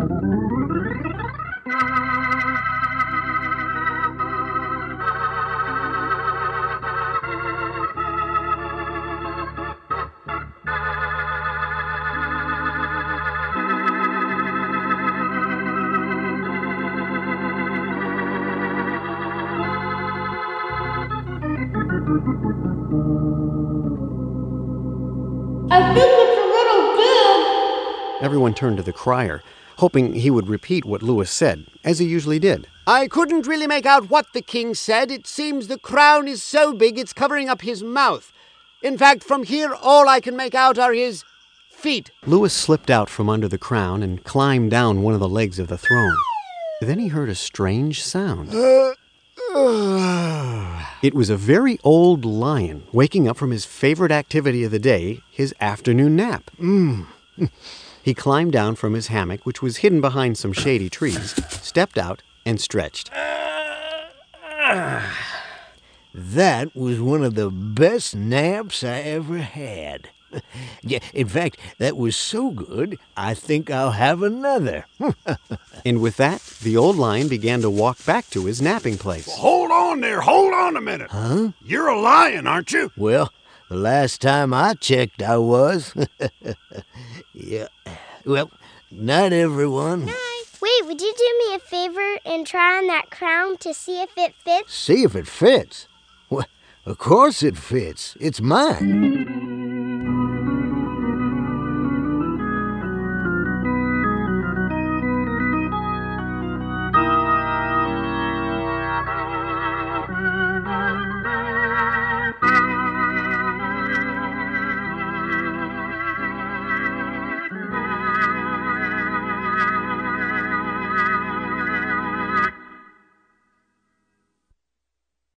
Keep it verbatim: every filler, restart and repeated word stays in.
I think it's a little big. Everyone turned to the crier, hoping he would repeat what Louis said, as he usually did. I couldn't really make out what the king said. It seems the crown is so big it's covering up his mouth. In fact, from here, all I can make out are his feet. Louis slipped out from under the crown and climbed down one of the legs of the throne. Then he heard a strange sound. It was a very old lion waking up from his favorite activity of the day, his afternoon nap. Mm. He climbed down from his hammock, which was hidden behind some shady trees, stepped out, and stretched. That was one of the best naps I ever had. Yeah, in fact, that was so good, I think I'll have another. And with that, the old lion began to walk back to his napping place. Well, hold on there, hold on a minute. Huh? You're a lion, aren't you? Well, the last time I checked, I was. Yeah. Well, night, everyone. Night. Wait, would you do me a favor and try on that crown to see if it fits? See if it fits? Well, of course it fits. It's mine.